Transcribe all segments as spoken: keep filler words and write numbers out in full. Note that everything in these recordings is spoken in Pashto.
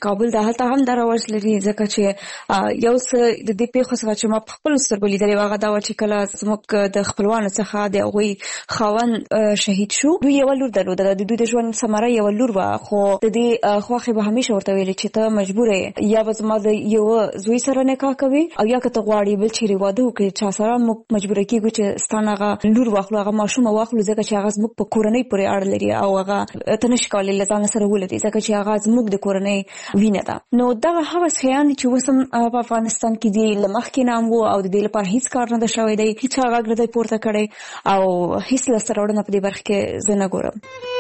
کابل د هلته هم دا رواج لري ځکه چې یو څه د دې پیښو څخه چې ما په خپل سترګو لیدلې هغه دا و چې کله زموږ د خپلوانو څخه د هغوی خاوند شهید شو، دوی یو لور درلوده، د دوی د ژوند ثمره یو لور وه، خو د دې خواښې به همیشه ورته ویلې چې ته مجبور یې یا به زما د یو زوی سره نکاح کوي او یا که ته غواړې بل چیرې واده وکړې چا سره، موږ مجبوره کېږو چې ستا نه هغه لور واخلو، هغه ماشومه واخلو، ځکه چې هغه زموږ په کورنۍ پورې اړه لري او هغه ته نشي کولی له ځانه سره ولري ځکه چې هغه زموږ د کورنۍ وینه ده. نو دغه هغه شیان دي چې اوس هم په افغانستان کې دي، له مخکې نه هم وو او د دې لپاره هیڅ کار نه ده شوی دی، هیڅ غږ نه دی پورته کړی او هیڅ لاسته راوړنه په دې برخه کې زه نه ګورم.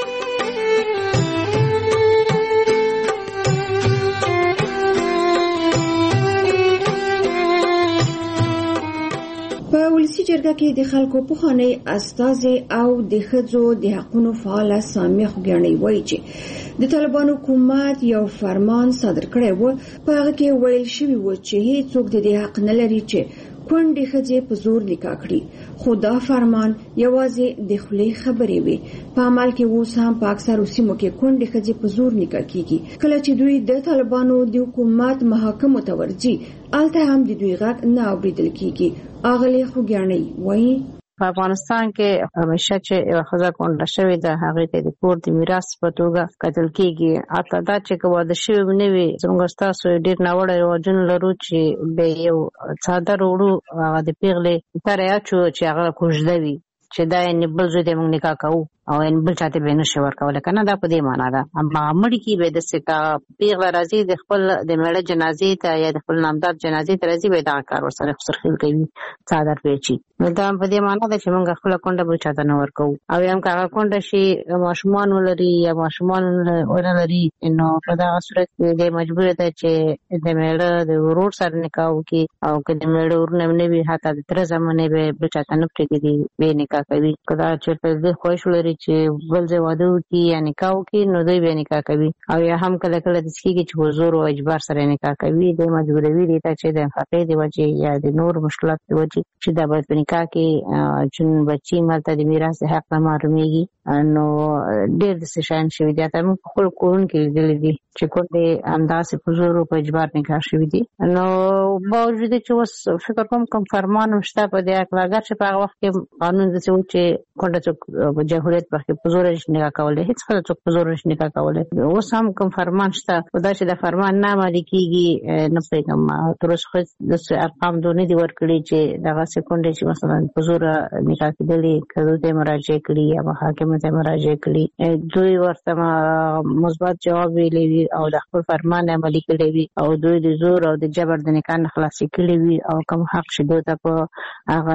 په ولسی جرګه کې د خلکو پخوانی استازي او د ښځو د حقوقو فعال سامي خوګیاڼي وایي چې د طالبانو حکومت یو فرمان صادر کړی و، په هغه کې ویل شوی و چې هیڅوک د دې حق نه لري چې کونډې ښځې په زور نکاح کړي، خو دا فرمان یوازې د خولې خبرې وي. په عمل کې اوس هم په اکثرو سیمو کې کونډې ښځې په زور نکاح کیږي. کله چې دوی د طالبانو د حکومت محاکمو ته ورځي، الته هم د دوی غږ نه اوریدل کیږي. اغلی خوګیاڼي وایي په افغانستان کې همیشه چې یو ښځه کونډه شوې ده هغې ته د کور د میراث په توګه کتل کېږي. حتی دا چې واده شوې نه وي، زموږ ستاسو ډېر ناوړه رواجونه لرو چې به یو څادر وړو، هغه د پیغلې سره اچو چې هغه کوژده وي چې دا یې بل زوی دی موږ نکاح کوو او ان بل چاته به نشي ورکول کنه، دا په دې معنا ده. اما مړی کې به د سکا پیغله راځي د خپل د مړه جنازې ته یا د خپل نامدار جنازې ته راځي، به دا کار ورسره خسرخیل کوي، څادر پیچي. نو دا په دې معنا ده چې موږ خپل کونډه به چاته نه ورکو او هم هغه کونډه شي ماشومان ولري یا ماشومان ولري، نو په دا صورت کې د مجبور ده چې د مړه د ورور سره نکاح وکړي او که د مړه ورور نه وي حتی د تر زمانه به بل چاته نه پرېږدي به نکاح کوي. کله چې د خوښ ولري چې بل ځای واده وکړي یا نکاح وکړي نو دوی به نکاح کوي، او یا هم کله کله د سکیږي چې حضور او اجبار سره نکاح کوي، د مجبوروي دي چې د فقې دی وجه یا د نور مشکلات دی وجه چې دا باید په نکاح کې چې بچي مالته د میراث حق نه محرومیږي. نو ډېر د شان شوی دی، تاسو په خپل کورن کې لیدل دي چې کومه انداسې په زور او په اجبار نکاح شوی دي. نو باوجود چې اوس فکر کوم کوم فرمان مشته په دې اخلاقات چې په هغه وخت کې قانون د څه چې کونډه څوک جمهوریت په په زور نکاح کولای، هیڅ خلک څوک په زور نکاح کولای. اوس هم کوم فرمان شته، خدای چې د فرمان نه عملي کیږي نه پیغام تر اوسه د ارقام دونه دي ورکړي چې دغه سکونډه چې مثلا په زور نکاح کېدلې کله د مراجعه کړي یا محاکمه ته مراجعه کړي، دوی ورته مثبت جواب ویلي او د خپل فرمان عملي کړی وي او دوی د زور او د جبر د نکاح نه خلاص کړي وي او کوم حق شې دوی ته په هغه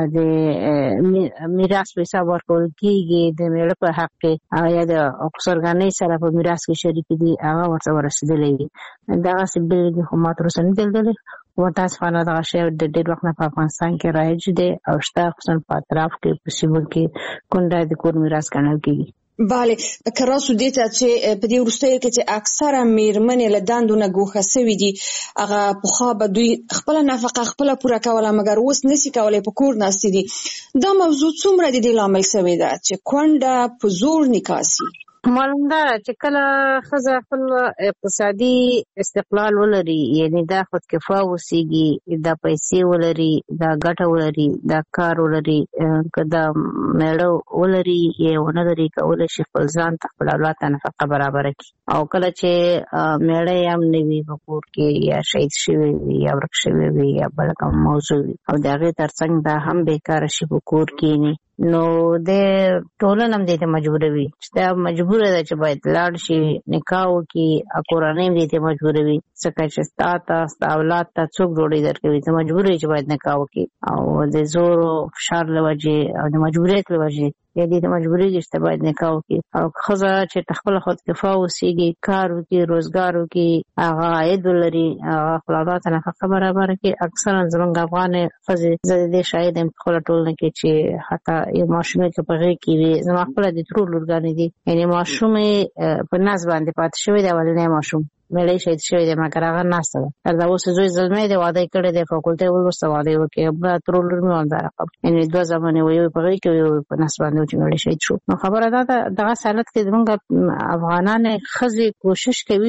د میراث په حساب ورکول کیږي د میړه په حق کې یا د اقصرګانۍ سره په میراث کې شریک دي هغه ورته ورسېدلی وي. دغه سبیل خو ما تر اوسه نه دلدلی، متاسفانه دغه شی د ډېر وخت نه په افغانستان کې رایج دی او شته، خصوصا په اطراف کې په سیمو کې کونډه د کور میراث ګڼل کېږي. بله، کراسو دیتا چې په دې وروستیو کې چې اکثره میرمنې له دندو نه ګوښه سوي دي، هغه پخوا به دوی خپله نفقه خپله پوره کوله مګر اوس نسي کولی، په کور ناستې دي. دا موضوع څومره د دې لامل سوې ده چې کونډه په زور نکاح سي؟ معلوم ده چې کله ښځه خپل اقتصادي استقلال ولري، یعنی دا خودکفا اوسېږي، دا پیسې ولري، دا ګټه ولري، دا کار ولري، که دا میړه ولري یا ونه لري، کولی شي خپل ځان ته خپل اولاد ته نفقه برابره کړي. او کله چې میړه یې هم نه وي په کور کې یا شهید شوی وي یا ورک شوی وي یا بله کومه موضوع وي او د هغې تر څنګ دا هم بیکاره شي په کور کښېني، نو د ټولنه هم دې ته مجبوروي چې دا مجبوره ده چې باید لاړ شي نکاح وکړي، کورنۍ هم دې ته مجبوروي ځکه چې ستا ته ستا اولاد ته څوک ډوډۍ درکوي، ته مجبور یې چې باید نکاح وکړي. او د زور او فشار له وجې او د مجبوریت له وجې یا دې ته مجبورېږي چې ته باید نکاح وکړي. او ښځه چې خپله خودکفا اوسېږي، کار وکړي، روزګار وکړي، هغه عاید ولري، هغه خپل اولاد ته نفقه برابره کړي. اکثرا زموږ افغانې ښځې، زه د دې شاهد یم په خپله ټولنه کې چې حتی یو ماشومې که په غېږ کې وي، زما خپله د ترور لورګانې دي، یعنې ماشومې په نس باندې پاتې شوی دی، اولنی ماشوم میړه شهید شوی دی مګر هغه ناسته ده. تر دا اوس زوی زلمی دی، واده یې کړی دی، فاکولټۍ وروسته واده یې وکړې، بله ترور لور مې همدا رقم، یعنې دوه زامن یې یو په غېږ کې یو په نس باندې و چې میړه شهید شو. نو خبره دا ده دغه حالت کې زموږ افغانانې ښځې کوشش کوي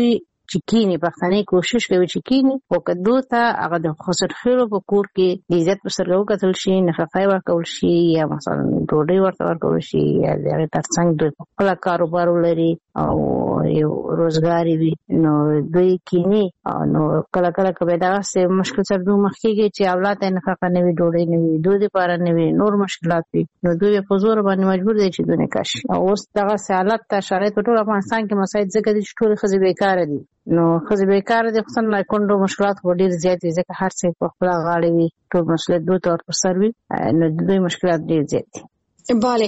چې کینی پښتنې کوشش کوي چې کینی او کدو ته هغه د خسر خیرو په کور کې د عزت په سره وکتل شي نفقه ورکول شي یا مثلا ډوډۍ ورته ورکول شي یا د ترڅنګ د خپل کاروبار لري او یو روزګاری وي نو دوی کینی نو کله کله کبه دا سه مشکل سره دوه مخکېږي چې اولاد یې نفقه نه وي ډوډۍ نه وي دوی لپاره نه وي نور مشکلات وي نو دوی په زور باندې مجبور دي چې دونه کاش او اوس دغه حالت ته شرایط ټول افغانستان کې مساعد ځکه چې ټول خزي بیکاره دي نو خزي بیکاره دي خصوصا لا کوندو مشکلات ډېر زیات دي ځکه هر څه په خپل غاړه وي ټول مسله دوی تور پر سر وي نو دوی مشکلات ډېر زیات دي bale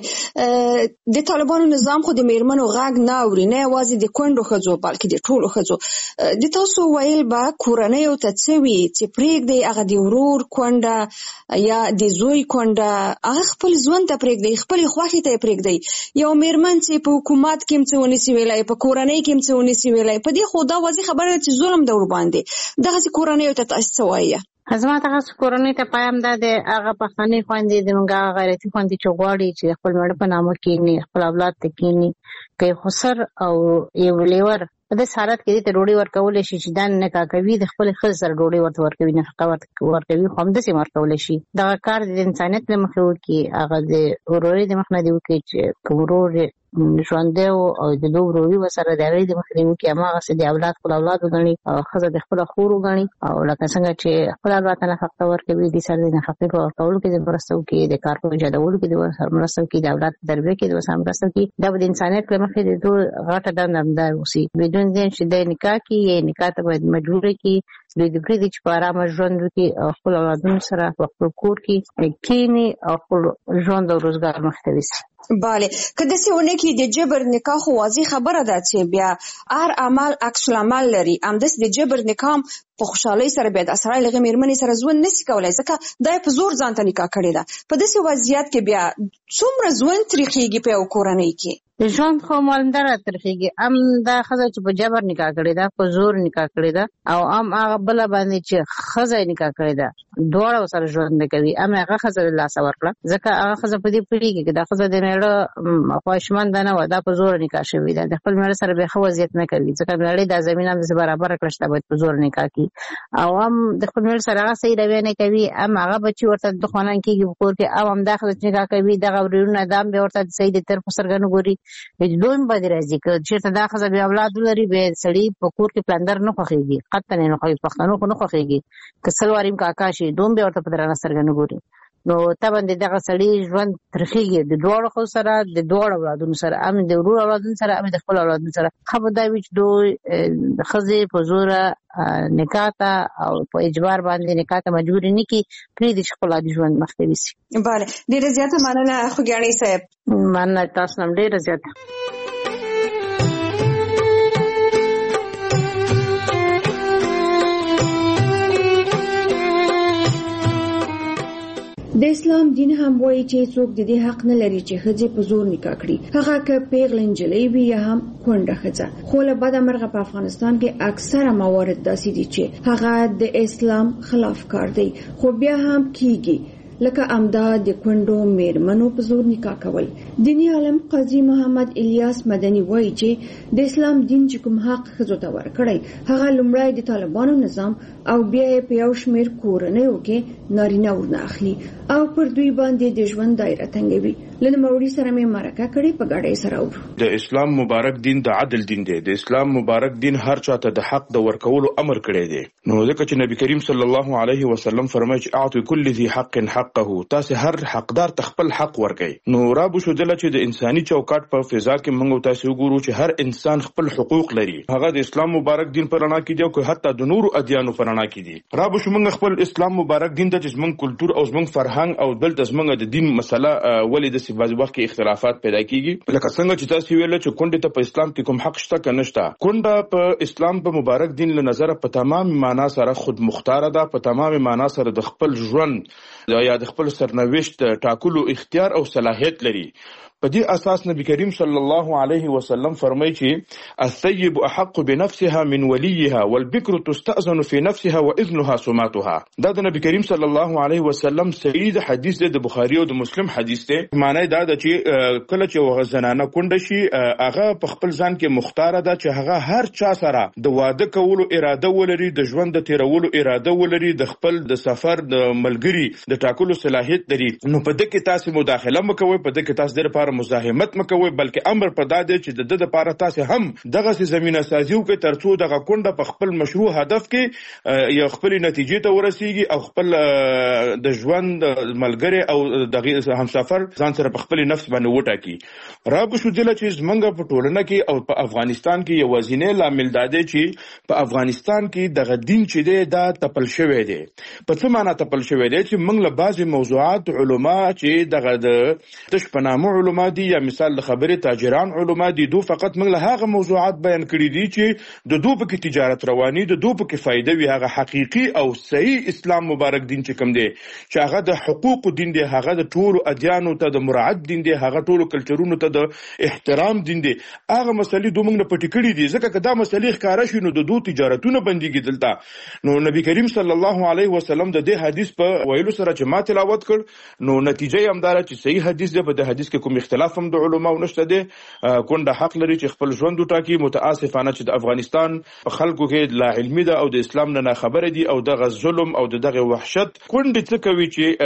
د طالبانو نظام خو د میرمنو غاګ نه اوري نه یوازې د کونډو ښځو بلکې د ټولو ښځو د تاسو ویل به کورنۍ او تڅوي چې پرېږدي هغه د ورور کونډه یا د زوی کونډه هغه خپل ژوند ته پرېږدي خپل خوښي ته پرېږدي یو میرمن چې په حکومت کې هم څه ونیسي ویلای په کورنۍ کې هم څه ونیسي ویلای په دې خو دا واضح خبره چې ظلم د ور باندې دغه کورنۍ ته تاسو وایي ازما تاسو کورنۍ ته پایم دا د هغه پښتني خويندې د منګه غیرتي خويندې چې غواړي چې خپل مړ په نامه کې خپل اولاد ته کینی کوي خسر او یو لیور د سارت کې ته ډوډۍ ورکول شي چې دان نه کا کوي د خپل خل سره ډوډۍ ورته ورکوي نه فقط ورکوي خو هم د سیمه ورکول شي دا کار د انسانیت له مخې وکي هغه د وروري د مخ نه دی وکي چې کومرور ژوند او د دوه وروري وسره د غړي د مخرینو کې هغه سي د اولاد خپل اولاد وګڼي او خزه د خپل خور وګڼي او لکه څنګه چې خپل اولاد نه فقط ورکوي د سره نه فقط ورکول کې د مرستو کې د کار په جوړولو کې د مرستو کې د اولاد تربیه کې د مرستو کې د انسانیت له مخې د دوه غټه دندار وسی بدون دې چې د نکاح کې یې نکاح ته باید مجبور کې د دې پرې د چپارا مژوند کې خپل اولادونو سره خپل کور کې کینی او خپل ژوند او روزګار مختوي bale کله چې ونه کې د جبر نکاح خو واضح خبره ده چې بیا هر عمل عکس العمل لري امدس د جبر نکاح په خوشحالي سره بیا د اسرای لغې میرمنې سره ژوند نشي کولای ځکه دا په زور ځان ته نکاح کړی ده په داسې وضعیت کې بیا څومره ژوند تاریخيږي په کورنۍ کې د ژوند خو مالندار تاریخيږي ام دا خزه چې په جبر نکاح کړی ده په زور نکاح کړی ده او ام هغه بل باندې چې خزه نکاح کړی ده دوړ سره ژوند کوي ام هغه خزه الله سور کړه ځکه هغه خزه په دې پیړي کې دا خزه د میړه خواهشمند نه و دا په زور نکاح شوی ده د خپل میړه سره به خو وضعیت نه کوي ځکه میړه د زمينه د برابر کړشته باید په زور نکاح کوي او هم د خپل میړه سره هغه صحیح رویه نه کوي ام هغه بچي ورته د خوانان کېږي کور کې او هم داخله نکاح کوي دغه ورونه دام به ورته صحیح د تر سرګنو ګوري دویم باندې راځي چې چیرته دا خزه به اولاد لري به سړی په کور کې پلندر نه خوخيږي قطن نه خوي پښتنو خو نه خوخيږي کسلواریم کاکا شي دوم به ورته په درنه سرګنو ګوري نو ته باندې دغه سړی ژوند ترخیږي د دوړ خو سره د دوړ اولادونو سره ام د ورور اولادونو سره ام د خپل اولادونو سره خو دا وچ دوی د خزه په زور نکاح ته او په اجبار باندې نکاح ته مجبور نه کی پرې د خپل عادي ژوند مخته وسی bale ډیره زیاته مننه خو ګاڼي صاحب مننه تاسو هم ډیره زیاته د اسلام دین هم وایي چې څوک د دې حق نه لري چې ښځې په زور نکاح کړي هغه که پیغله نجلۍ وي یا هم کونډه ښځه خو له بده مرغه په افغانستان کې اکثره موارد داسې دي چې هغه د اسلام خلاف کار دی خو بیا هم کیږي لکه امدا د کونډو میرمنو په زور نکاح کول دینی عالم قاضي محمد الیاس مدني وایي چې د اسلام دین چې کوم حق ښځو ته ورکړی هغه لومړی د طالبانو نظام او بیا په یو شمېر کورنیو کې نارینه ورنه اخلي او پر دوی باندې د ژوند دایره تنګوي لنه موري سره مې مرکه کړې په ګډه سره ورو د اسلام مبارک دین د عدل دین دی د اسلام مبارک دین هر چاته د حق د ورکولو امر کړی دی نو ځکه چې نبی کریم صلی الله علیه وسلم فرمایي چې اعطوا كل ذي حق حقه تاسو هر حقدار تخپل حق ورکړي نو رابو شو دله چې د انساني چوکاټ په فضا کې موږ تاسو وګورو چې هر انسان خپل حقوق لري هغه د اسلام مبارک دین پر اړه کې دی او حتی د نور ادیانو پر اړه کې دی رابو شو موږ خپل اسلام مبارک دین د جسمن کلچر او زمنګ فرهنګ او بل د زمنګ د دین مسله ولې د بعض وخت کې اختلافات پیدا کیږي لکه څنګه چې تاسو ویل چې کونډه ته په اسلام کې کوم حق شته کنه شته کونډه په اسلام په مبارک دین له نظر په تمام معنا سره خود مختار ده په تمام معنا سره د خپل ژوند یا د خپل سرنوشت ټاکلو اختیار او صلاحیت لري په دې اساس نبی کریم صلی الله علیه وسلم فرمایي چې الثيب احق بنفسها من وليها والبكر تستأذن في نفسها واذنها سماتها. دا د نبی کریم صلی الله علیه وسلم صحیح حدیث دی، د بخاری او د مسلم حدیث دی. معنی دا ده چې کله چې زنانه کونډه شي هغه په خپل ځان کې مختار ده چې هغه هر چا سره د واده کولو اراده ولري، د ژوند د تیرولو اراده ولري، د خپل د سفر د ملګری د ټاکلو صلاحیت لري. نو په دې کې تاسو مداخله مکوئ، په دې کې تاسو د لپاره مزاحمت مکوئ، بلکې امر په دا دی چې د د لپاره تاسو هم دغه زمينه سازي وکړئ ترڅو دغه کونډه په خپل مشروع هدف کې یو خپل نتیجې ته ورسیږي او خپل د ژوند ملګری او دغه همسفر ځان سره په خپل نفس باندې وټاکي. راغو شو دله چې زمونږ په ټولنه کې او په افغانستان کې یو وزینه لامل داده چې په افغانستان کې دغه دین چې دی دا تپل شوی دی. په څه معنی تپل شوی دی چې موږ له بعضی موضوعات علما چې دغه د تشپنامو علما دي یا مثال د خبرې تاجران علما دي، دو فقط موږ له هغه موضوعات بیان کړی دي چې د دو په کې تجارت رواني، د دو په کې فائدہ وي. هغه حقيقي او صحیح اسلام مبارک دین چې کوم دی چې هغه د حقوق دین دی، هغه د ټولو ادیانو ته د مراعات دین دی، هغه ټولو کلچرونو ته د احترام دین دی. هغه مسلې دوه موږ نه پټې کړې دي، ځکه که دا مسلې ښکاره شي نو د دو تجارتونه بنديږي دلته. نو نبی کریم صلی الله علیه وسلم د دې حدیث په ویلو سره چې ما تلاوت کړ نو نتیجه یې همدار چې صحیح حدیث دی. په دې حدیث کې کوم اختلاف هم د علماو نشته دی. کونډه حق لري چې خپل ژوند وټاکي. متاسفانه چې د افغانستان په خلکو کې لا علمي ده او د اسلام نه خبره دي او دغه ظلم او دغه وحشت کونډه څه کوي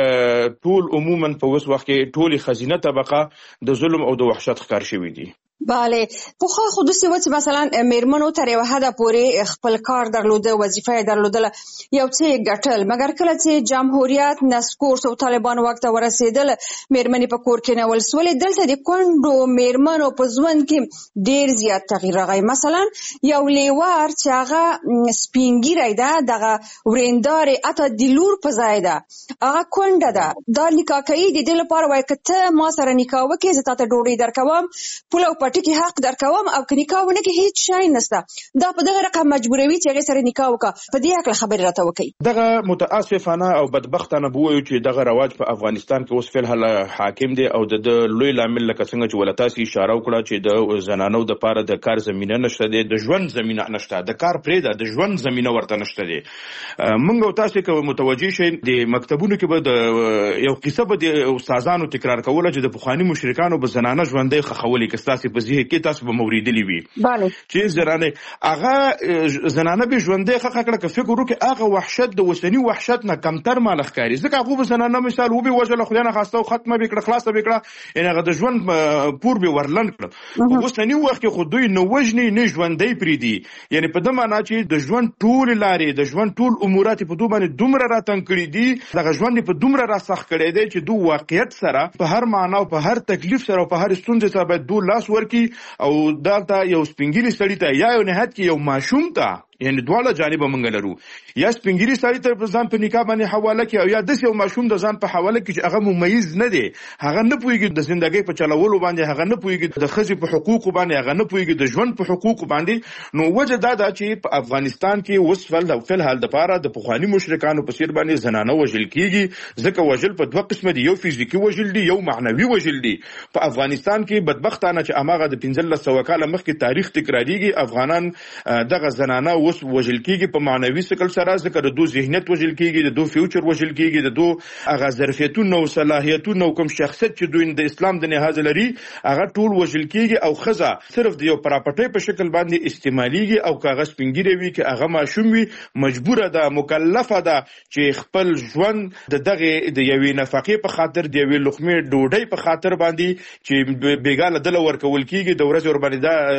چې ټول عموما په وس وخت کې ټولي خزینه طبقه د ظلم او د وحشت ښکار شوی دي. بله پوخا خودسی و چې مثلا میرمنو تر یو حد پورې خپل کار درلوده، وظیفه درلودله، یو څه ګټل، مګر کله چې جمهوریت نسکور او طالبان وخت ورسېدل میرمنې په کور کې نه ول سولې، دلته د کونډو میرمنو په ژوند کې ډیر زیات تغییر راغی. مثلا یو لیوار چې هغه سپینګیری ده، دغه وریندار اته د لور په ځای ده، هغه کونډه ده، دا نکاح کوي د دې لپاره وایي که ته ما سره نکاح وکړې زه تاته ډوډۍ درکوم، پوله او پټي کې حق درکوم، او که نکاح ونه کړې هیڅ شی نشته. دا په دغه رقم مجبوروي چې هغې سره نکاح وکړه. په دې هکله خبرې راته وکړئ. دغه متاسفانه او بدبختانه به وایو چې دغه رواج په افغانستان کې اوس فعل حاکم دی او د لوی لامل لکه څنګه چې ولتاسي اشاره وکړه چې د زنانو د پاره د کار زمينه نشته دی، د ژوند زمينه نشته، د کار پرې ده، د ژوند زمينه ورته نشته دی. موږ او تاسو کوم متوجي شي د مکتبونو کې به د یو قصه به د استادانو تکرار کوله چې د پخوانی مشرکانو به زنانه ژوندۍ خخولي کستاسي په ځای کې تاسو به موریدلی وي. bale چې زنانه هغه زنانه به ژوندۍ خخ کړه که فکر وکړي هغه وحشت د وسنی وحشت نه کمتر مال ښکاری، ځکه هغه به زنانه مثال و به وجه له خدای نه خواسته او ختمه وکړه خلاصه وکړه ان هغه د ژوند پور به ورلند کړ. وسنی وخت کې خو دوی نو وجنی نه ژوندۍ پری دي، یعنی په دمه نه چې د ژوند ټول لارې د ژوند ټول امورات په دوه باندې دومره راتن کړی دي، دغه ژوند په دومره را سخت کړی دی چې دوه واقعیت سره په هر معنا او په هر تکلیف سره او په هر ستونزه سره باید دوه لاس ورکی او دالته یو سپینګری سړی ته یا یو نهایت کې یو ماشوم ته، یعنی دواړه جانب موږ لرو، یا سپینګری سړی ته ځان په نکاح باندې حواله کې او یا د یو ماشوم د ځان په حواله کې چې هغه ممیز نه دی، هغه نه پوهیږي د ژوندۍ په چلولو باندې، هغه نه پوهیږي د ښځې په حقوقو باندې، هغه نه پوهیږي د ژوند په حقوقو باندې. نو وجه دا ده چې په افغانستان کې اوس فل فل حال د پاره د پخوانی مشرکانو په څیر باندې زنانه وژل کیږي، ځکه وژل په دوه قسمه دي، یو فزیکی وژل دي، یو معنوي وژل دي. په افغانستان کې بدبختانه چې اماغه د پنځلس سوه کاله مخکې تاریخ تکراریږي، افغانان دغه زنانه اوس وژل کیږي په معنوي شکل سره، ځکه د دوه ذهنیت وژل کیږي، د دوه فیوچر وژل کیږي، د دوه هغه ظرفیتونه او صلاحیتونه او کوم شخصیت چې دوی د اسلام د نهاز لري هغه ټول وژل کیږي، او خزه صرف د یو پراپټۍ په شکل باندې استعماليږي، او کاغذ سپینګری وي چې هغه ماشوم وي مجبوره ده مکلفه ده چې خپل ژوند د دغه د یوې نفقې په خاطر د یوې لقمې ډوډۍ په خاطر باندې چې بیګاله دل ورکول کیږي، د ورځې ور باندې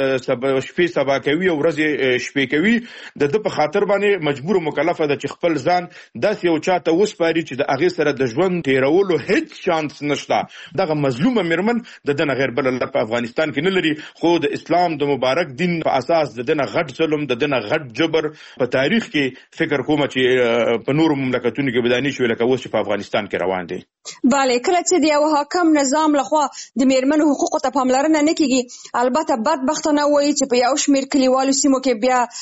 دا شپې سبا کوي او ورځې شپې کوي، د د په خاطر باندې مجبور مکلفه ده چې خپل ځان داس یو چاته وسپاري چې د هغه سره د ژوند تیرولو هیڅ شانس نشته. دغه مظلومه میرمن د دنه غیر بل الله په افغانستان کې نه لري، خو د اسلام د مبارک دین په اساس د دنه غټ ظلم، د دنه غټ جبر په تاریخ کې فکر کوم چې په نور مملکتونو کې بدانی شو لکه اوس په افغانستان کې روان دي. bale کله چې د یو حاکم نظام لخوا د میرمنو حقوقو ته پاملرنه نه کیږي، البته بدبختانه وایي چې په یو شمیر کلیوالو سیمو کې بیا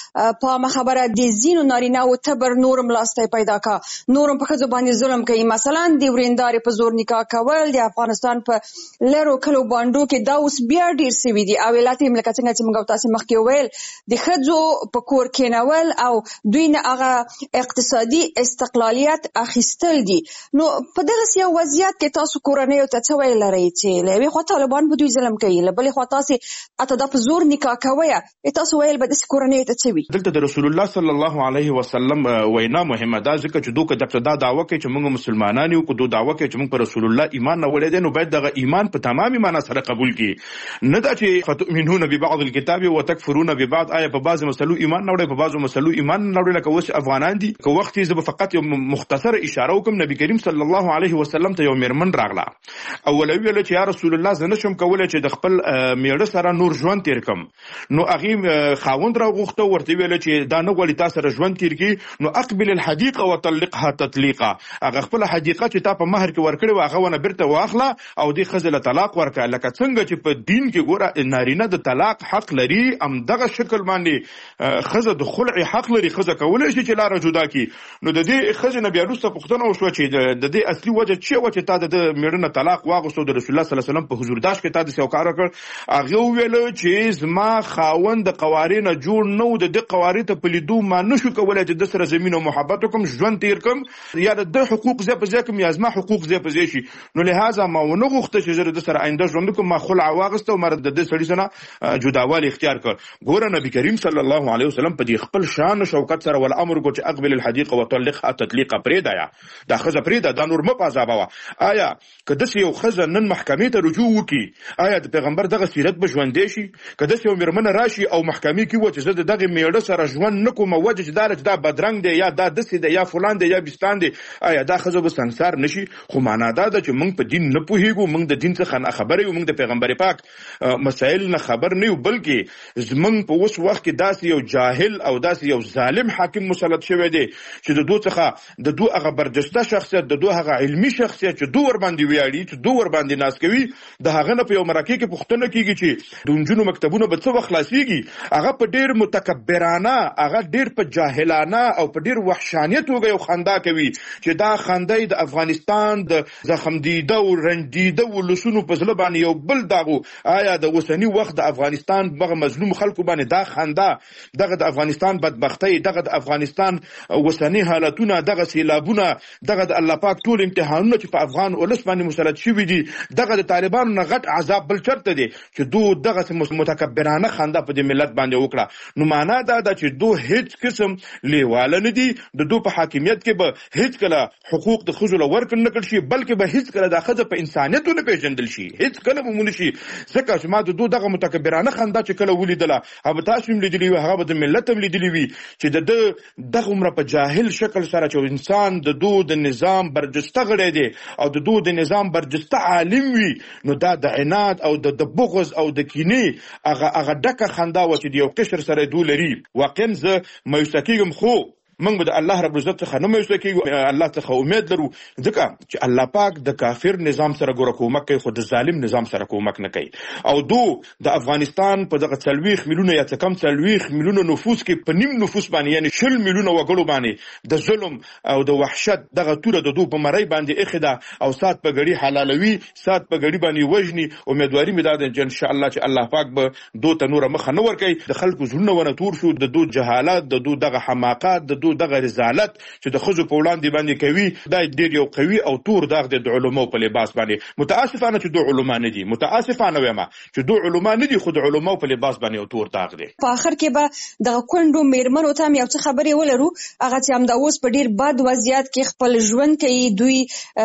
په خبره د زینو نارینه‌و تبر نورم لاستی پیدا کا نورم په ښځو باندې ظلم کوي. مثلا د ورېندارې په زور نکاح کول د افغانستان په لرو کلو باندو کې دا اوس بیا ډیر سوي دي. او ولایت مملکت څنګه چې موږ تاسو مخکې ویل د ښځو په کور کېنول او دوی نه هغه اقتصادي استقلالیت اخیستل دي. نو په دغه یو وضعیت کې تاسو کورنۍ ته څه ویل لرئ چې له یوې خوا طالبان به دوی ظلم کوي، له بلې خوا تاسو اته دا په زور نکاح کوئ، تاسو ویل به داسې کورنۍ ته څه وي؟ دلته د رسول الله صلی الله علیه وسلم وینا مهمه ده، ځکه چې دوی که دا دعوه کوي چې موږ مسلمانان یو، که دوی دعوه کوي چې موږ په رسول الله ایمان نه وړی دی، نو باید دغه ایمان په تمامي معنا سره قبول کړي. نه دا چې فتؤمنون ببعض الكتاب وتکفرون ببعض، آیا په بعضو مسلو ایمان نه وړی، په بعضو مسلو ایمان نه وړی. لکه اوس افغانان دي، که وخت یې زه به فقط یو مختصره اشاره وکم، نبی کریم صلی الله علیه وسلم ته یو میرمن راغله او ولوي ویل چې یا رسول الله زه نشم کولی چې د خپل میړه سره نور ژوند تیر کم. نو هغې خاوند راغوښته، ورته ویل چې دا نه غواړي تا سره ژوند تیر کړي، نو اقبل الحدیقه وطلقها تطلیقا، هغه خپل حدیقه چې تا په مهر کې ورکړې وه هغه ونه بیرته واخله او دې ښځې له طلاق ورکړه. لکه څنګه چې په دین کې ګوره نارینه د طلاق حق لري، همدغه شکل باندې ښځه د خلع حق لري، ښځه کولی شي چې لاره جدا کړي. نو د دې ښځې نه بیا وروسته پوښتنه وشوه چې د دې اصلي وجه څه وه چې تا د میړه نه طلاق واغوستو، د رسول الله صلی الله علیه وسلم په حضورداش کې تا داسې یو کار وکړ. هغې وویل چې زما خاوند د قوارې نه جوړ نه و، د دې قوارې ته په لیدو ما نشو کولی چې د سره زمین او محبت وکړم، ژوند تیر کړم، یا د ده حقوق ځای په ځای کړم یا زما حقوق ځای په ځای شي. نو لهذا ما ونه غوښته چې زه د سره آینده ژوند وکړم، ما خلع واغسته او ما د دې سړي سره جداوالی اختیار کړ. ګوره نبي کریم صلی الله علیه وسلم په دې خپل شان او شوکت سره ول امر وکړ چې اقبل الحدیقه وطلقها تطلیقا، پرېږده دا ښځه پرېږده، دا نور مه په عذابوه. آیا که داسې یو ښځه نن محکمې ته رجوع وکړي، آیا د پیغمبر دغه سیرت به ژوندی شي؟ که داسې یو میرمنه راشي او محکمې کې وه چې زه د دغې میړه سره ژوند نه کوم، وجه چې دا چې دا بدرنګ دی یا دا داسې دی یا فلان دی یا بستان دی، آیا دا ښځه به سنګسار نه شي؟ خو معنا دا ده چې موږ په دین نه پوهېږو، موږ د دین څخه خبر یو، موږ د پیغمبر پاک مسایل نه خبر نه یو، بلکې زموږ په اوس وخت کې داسې یو جاهل او داسې یو ظالم حاکم مسلط شوی دی چې د دوی څخه د دوی هغه برجسته شخصیت، د دوی هغه علمي شخصیت چې دوی ورباندې ویاړي، چې دوی ورباندې ناز کوي، د هغه نه په یو مرکې کې پوښتنه کېږي چې د نجونو مکتبونه به څه وخت خلاصېږي. هغه په ډېر متکبرانه، هغه ډېر په جاهلانه او په ډېر وحشانیه توګه یو خندا کوي چې دا خندا د افغانستان د زخمدیده او رنجیده ولسونو په زړه باندې یو بل داغو. آیا د اوسني وخت د افغانستان دغه مظلوم خلکو باندې دا خندا، دغه د افغانستان بدبختۍ، دغه د افغانستان اوسني حالتونه، دغه سیلابونه، دغه د الله پاک ټول امتحانونه چې په افغان ولس باندې مسلط شوي دي، دغه د طالبانو نه غټ عذاب بل چرته دی چې دو دغه متکبرانه خندا په دې ملت باندې وکړه. نو معنا دا ده چې دو هیڅ قسم لیواله نه دي، د دو په حاکمیت کې به هیڅ کله حقوق د ښځو له ورکړل نه کړل شي، بلکې به هیڅ کله دا ښځه په انسانیت ونه پېژندل شي، هیڅ کله به ونه شي. ځکه چې ما د دو دغه متکبرانه خندا چې کله ولیدله، هغه تاسو هم لیدلي وي، هغه به د ملت هم لیدلي وي چې د ده دغه عمره په جاهل شکل سره چې انسان د دو د نظام برجسته غړی دی او د دو د نظام برجسته عالم وي، نو دا د عناد او د بغض او د کینې هغه هغه ډکه خندا وه چې د یو قشر سره دو لري. واقعا زه مایوسه کېږم، خو موږ به د الله رب العزت څخه نه مایوسه کېږو، الله څخه امید لرو، ځکه چې الله پاک د کافر نظام سره ګوره کومک کوي، خو د ظالم نظام سره کومک نه کوي. او دو د افغانستان په دغه څلوېښت میلیونه یا څه کم څلوېښت میلیونه نفوس کې په نیم نفوس باندې، یعنې شل میلیونه وګړو باندې د ظلم او د وحشت دغه توره د دو په مرۍ باندې ایښې ده او سات په ګړي حلالوي، سات په ګړي باندې وژني. امیدواري مې دا ده چې انشاءالله چې الله پاک به دو ته نوره مخه نه ورکوي، د خلکو زړونه ونه تور شو، د دو جهالت، د دو دغه حماقات، د دو دغه رضالت چې د ښځو په وړاندې باندې کوي، دا ډېر یو قوي او تور داغ دی د علماو په لباس باندې. متاسفانه چې دو علما نه دي، متاسفانه وایم چې دو علما نه دي، خو د علماو په لباس باندې یو تور داغ دی. په آخر کې به دغه کونډو میرمنو ته هم یو څه خبرې ولرو، هغه چې همدا اوس په ډېر بد وضعیت کې خپل ژوند کوي، دوی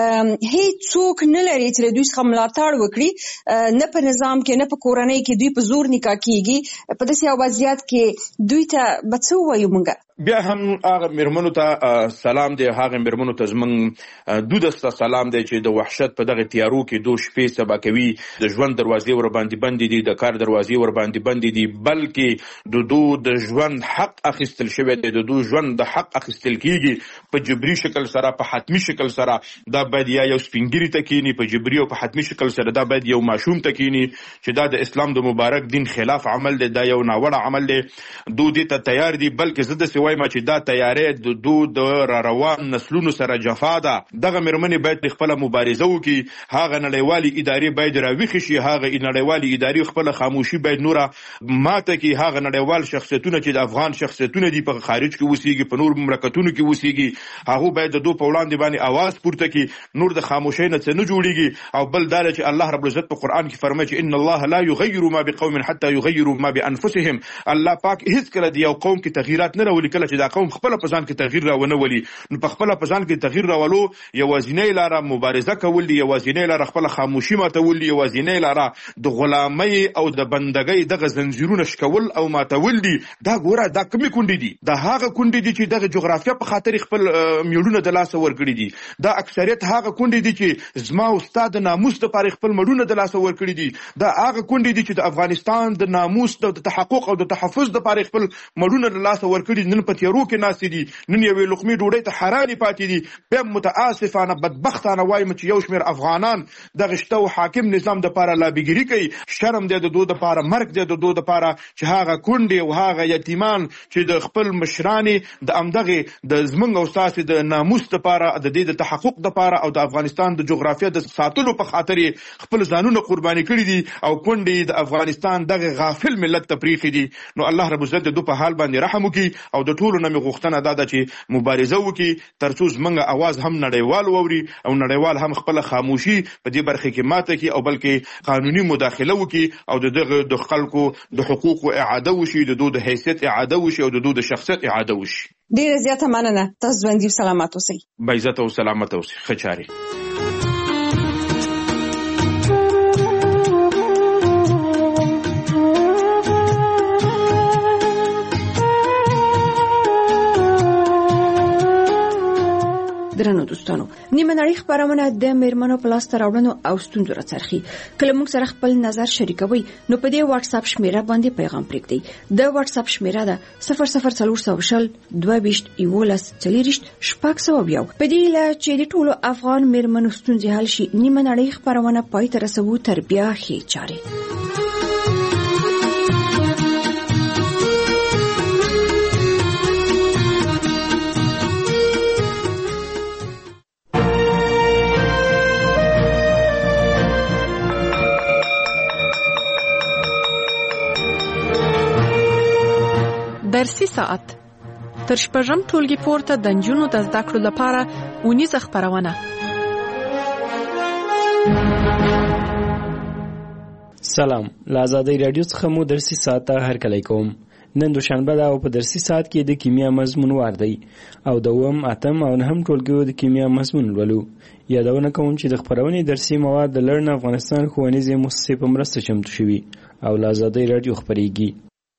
هیڅوک نه لري چې له دوی څخه ملاتړ وکړي، نه په نظام کې نه په کورنۍ کې، دوی په زور نکاح کېږي. په داسې یو وضعیت کې دوی ته به څه ووایو موږ؟ بیا هم هغه میرمنو ته سلام دی، هغه میرمنو ته زمونږ دودسته سلام دی چې د وحشت په دغه تیارو کې دو شپې سبا کوي، د ژوند دروازې ور باندې بندې دي، د کار دروازې ور باندې بندې دي، بلکې د دو د ژوند حق اخیستل شوی دی، د دو ژوند د حق اخیستل کیږي په جبري شکل سره، په حتمی شکل سره. دا باید یا یو سپینګری ته کینی په جبري او په حتمی شکل سره، دا باید یو ماشوم ته کینی چې دا د اسلام د مبارک دین خلاف عمل دی، دا یو ناوړه عمل دی. دو دې ته تیار دي، بلکې زه داسې وایم چې دا تیارې د دو د را روان نسلونو سره جفا ده. دغه مېرمنې باید خپله مبارزه وکړي، هغه نړیوالې ادارې باید راویښې شي، هغه نړیوالې ادارې خپله خاموشي باید نوره ماته کړي. هغه نړیوال شخصیتونه چې د افغان شخصیتونه دي په خارج کې اوسېږي، په نور مملکتونو کې اوسېږي، هغه باید د دو په وړاندې باندې اواز پورته کړي. نور د خاموشۍ نه څه نه جوړېږي. او بل دا چې الله رب العزت په قرآن کې فرمایي چې ان الله لا یغیر ما بقوم حتى یغیروا ما بانفسهم. الله پاک هیڅ کله د یو قوم کې تغییرات نه راولي کله چې دا قوم خپل په ځان کې تغییر راونه ولي. نو په خپل په ځان کې تغییر راولو یوازینۍ لاره مبارزه کول دي، یوازینۍ لاره خپل خاموشي ماتول دي، یوازینۍ لاره د غلامۍ او د بندګۍ دغه زنجیرونه شکول او ماتول دي. دا ګوره دا کومې کونډې دي؟ دا هغه کونډې دي چې دغه جغرافیه په خاطر خپل میړونه د لاسه ورکړي دي. دا اکثریت هغه کونډې دي چې زما او ستا د ناموس دپاره خپل مړونه د لاسه ورکړي دي. دا هغه کونډې دي چې د افغانستان د ناموس د تحقق او د تحفظ دپاره خپل مړونه د لاسه ورکړي دي. نن په تیارو کې ناستې دي، نن یوې لقمې ډوډۍ ته حرانې پاتې دي. بیا متاسفانه بدبختانه وایم چې یو شمېر افغانان دغه شته او حاکم نظام دپاره لابیګري کوي. شرم دی د دو دپاره، مرګ دی د دو دپاره چې هغه کونډې او هغه یتیمان چې د خپل مشرانې د همدغې د زمونږ او ستاسې د ناموس دپاره، د دې د تحقق دپاره او د افغانستان د جغرافیه د ساتلو په خاطر خپل ځانونه قرباني کړي دي او کونډې د افغانستان دغه غافل ملت ته پریښي دي. نو الله رب العزت د دو په حال باندې رحم وکړي او د ټولو نه مې غوښتنه دا ده چې مبارزه وکړي تر څو زموږ اواز هم نړیوال واوري او نړیوال هم خپله خاموشي په دې برخه کې ماته کړي او بلکې قانوني مداخله وکړي او د دغه د خلکو د حقوقو اعاده وشي، د دو د حیثیت اعاده وشي او د دو د شخصیت اعاده وشي. ډیره زیاته مننه. تاسو ژوندي او سلامت اوسئ. با عزت او سلامت اوسئ. ښه چارې. درنو دوستانو، نیمه نړۍ خبرونه د میرمنو په لاس ته راوړنو او ستونزو راڅرخي. کله موږ سره خپل نظر شریکوي نو په دې واتس اپ شمیره باندې پیغام پرېږدئ. د واتس اپ شمیره ده صفر صفر څلور سوه شل دوه ویشت یولس څلېرویشت شپږ سوه یو. په دې هیله چې د ټولو افغان میرمنو ستونزې حل شي، نیمه نړۍ خبرونه پای ته رسوو تر بیا ښې چارې. درسي ساعت تر شپږم ټولګي پورته د نجونو د زده کړو لپاره اونیزه خپرونه. سلام، له آزادۍ راډیو څخه مو درسي ساعت ته هرکلی کوم. نن دوشنبه ده او په درسي ساعت کې د کیمیا مضمون وار دی او د اووم، اتم او نهم ټولګیو د کیمیا مضمون لولو. یادونه کوم چې د خپرونې درسي مواد د لرن افغانستان ښوونیزې مؤسسې په مرسته چمتو شوي او له آزادۍ راډیو خپرېږي.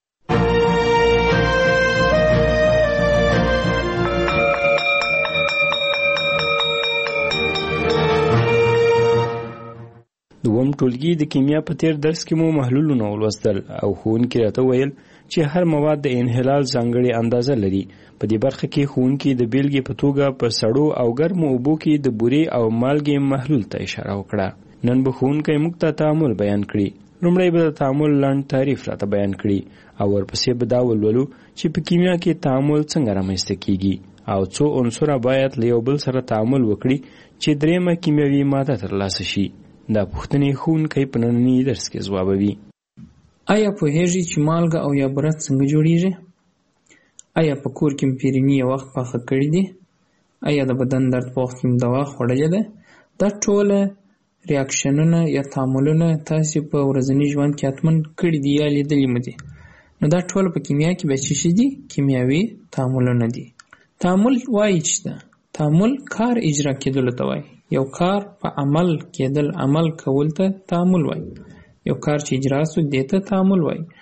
دوم ټولګي د کیمیا په تیر درس کې مو محلولونه ولوستل او ښوونکي راته ویل چې هر مواد د انحلال ځانګړې اندازه لري. په دې برخه کې ښوونکي د بیلګې په توګه په سړو او ګرمو اوبو کې د بورې او مالګې محلول ته اشاره وکړه. نن به ښوونکی موږ ته تعامل بیان کړي. لومړی به د تعامل لنډ تعریف راته بیان کړي او ورپسې به دا ولولو چې په کیمیا کې تعامل څنګه رامنځته کیږي او څو عنصره باید له یو بل سره تعامل وکړي چې دریمه کیمیاوي ماده ترلاسه شي. دا پوښتنې ښوونکی په ننني درس کې ځوابوي. آیا پوهیږئ چې مالګه او یا بوره څنګه جوړیږي؟ آیا په کور کې مو پیرني یو وخت پاخه کړي دي؟ آیا د بدن درد په وخت کې مو دوا خوړلې ده؟ دا ټوله ریاکشنونه یا تعاملونه تاسې په ورځني ژوند کې حتمن کړي دي یا لیدلي مو دي. نو دا ټوله په کیمیا کې به څه شي دي؟ کیمیاوي تعاملونه دي. تعامل وایي چې ده تعامل کار اجرا کېدلو ته وایي. یو کار په عمل کېدل، عمل کول ته تعامل وایي. یو کار چې اجرا سو دې ته تعامل وایي.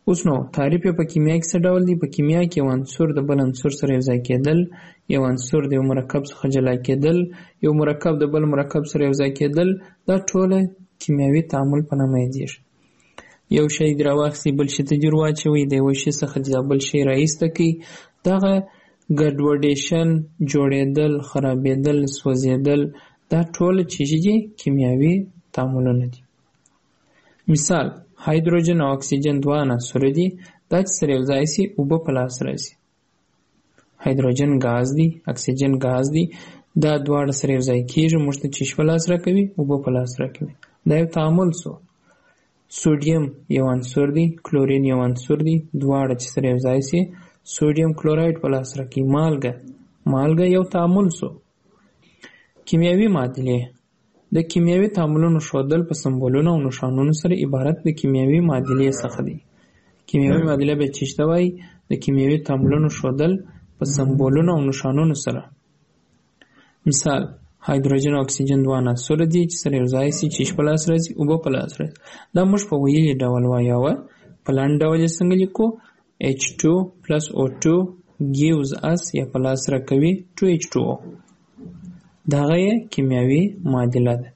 اوس نو تعریف په کیمیا کې څه ډول دی؟ په کیمیا کې یو عنصر د بل عنصر سره یوځای کېدل، یو عنصر د یو مرکب څخه جلا کېدل، یو مرکب د بل مرکب سره یوځای کېدل، دا ټوله کیمیاوي تعامل په نامه یادیږي. یو شی دې راواخلئ بل شي ته جوړ واچوئ، د یوه شي څخه دا بل شی راایسته کړئ. دغه ګډوډیشن، جوړېدل، خرابېدل، سوځېدل، دا ټول چیزې دي کیمیاوي تعاملونه دي. مثال هایدروجن او اکسیجن دوه عناصر دي، دا چې سره یوځای شي اوبه په لاس راځي. هایدروجن ګاز دی، اکسیجن ګاز دی، دا دواړه سره یوځای کېږي، موږ ته چیش په لاس راکوي، اوبه په لاس راکوي. دا یو تعامل سو. سوډیم یو عنصر دی، کلورین یو عنصر دی، دواړه چې سره یوځای شي سوډیم کلورایډ په لاس راکوي. مالګه مالګه یو تعامل سو. کیمیاوي معادلې د کیمیاوي تعاملونو ښودل په سمبولونو او نښانونو سره عبارت د کیمیاوي معادلې څخه دی. کیمیاوي معادله به چی ته وایي؟ د کیمیاوي تعاملونو ښودل په سمبولونو او نښانونو سره. مثال هایدروجن او اکسیجن دوه عناصر دي چې سره یوځای شي چیش په لاس راځي، اوبه په لاس راځي. دا موږ په ویلي ډول وایو. په لنډ ډول یې څنګه لیکو؟ ایچ ټو plus او ټو gives us یا په لاس راکوي ټو ایچ ټو او. دغه یې کیمیاوي معادله ده.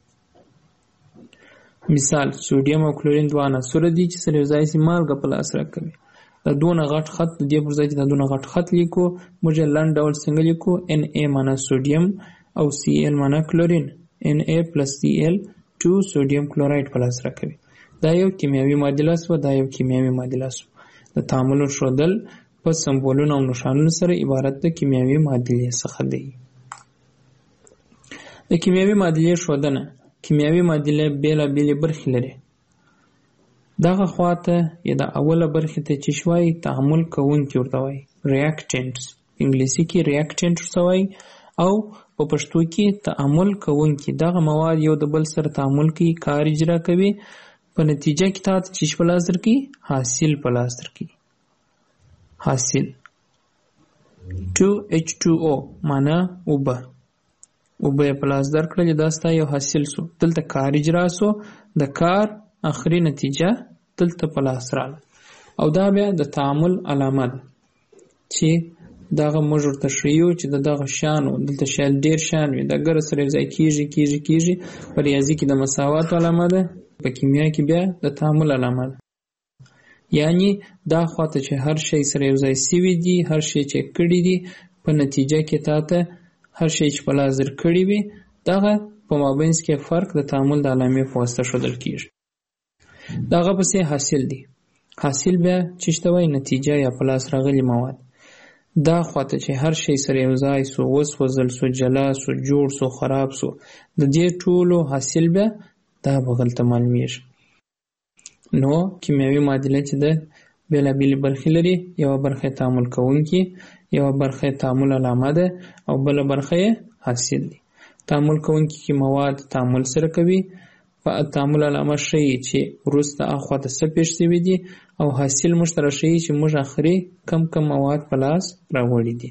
مثال سوډیم او کلورین دوه عناصر دي چې سره یوځای شي مالګه په لاس راکوي. دا دونه غټ خط د دې پر ځای چې دا دونه غټ خط لیکو، موږ یې لنډ ډول څنګه لیکو؟ ان ای معنا سوډیم او سی ال معنا کلورین. ان ای پلس سی ال ټو سوډیم کلورایډ په لاس راکوي. دا یو کیمیاوي معادله سوه. دا یو کیمیاوي معادله سوه. د تعاملونو ښودل په سمبولونو او نښانونو سره عبارت د کیمیاوي معادلې څخه دی. د کیمیاوي معادلې ښودنه. کیمیاوي معادله بېلابېلې برخې لري. دغه خواته یا د اوله برخې ته چې شوای تعامل کوونکي ورته وایي، ریاکټنټس. انګلیسي کې ریاکټنټ ورته وایي او په پښتو کې تعامل کوونکي. دغه مواد یو د بل سره تعامل کوي، کار اجرا کوي، په نتیجه کې تاسو چې په لاس درکړي حاصل په لاس درکړي. حاصل ټو ایچ ټو او معنا اوبه. اوبه په لاس درکړل، دا ستا یو حاصل سو. دلته کار اجرا سو، د کار اخري نتیجه دلته په لاس راغله. او دا بیا د تعامل علامه ده چې دغه موږ ورته ښیو چې د دغه شیانو دلته شیان ډېر شیان وي، د ګره سره یوځای کېږي کېږي کېږي. په ریاضي کې د مساوات علامه ده، په کیمیا کې بیا د تعامل علامه ده. یعنی دا خواته چې هر شی سره یوځای سوي دي، هر شی چې کړي دي، په نتیجه کې تاته هر شی چې په لاس درکړي وي، دغه په مابینځ کې فرق د تعامل د علامې په واسطه ښودل کېږي. دغه پسې حاصل دی. حاصل بیا چې ته وایي نتیجه یا په لاس راغلي مواد. دا خواته چې هر شی سره یوځای سو، وسوځل سو، جلا سو، جوړ سو، خراب سو، د دې ټولو حاصل بیا دا به غلطه معلومیږي. نو کیمیاوي معادله چې ده بېلابېلې برخې لري. یوه برخه تعامل کوونکي، یوه برخه تعامل علامه ده او بله برخه حاصل دی. تعامل کوونکي کې مواد تعامل سره کوي، په تعامل علامه ښیي چې وروسته اخواته څه پېښ شوي دي، او حاصل موږ ته راښیي چې موږ اخري کم کم مواد په لاس راوړي دي.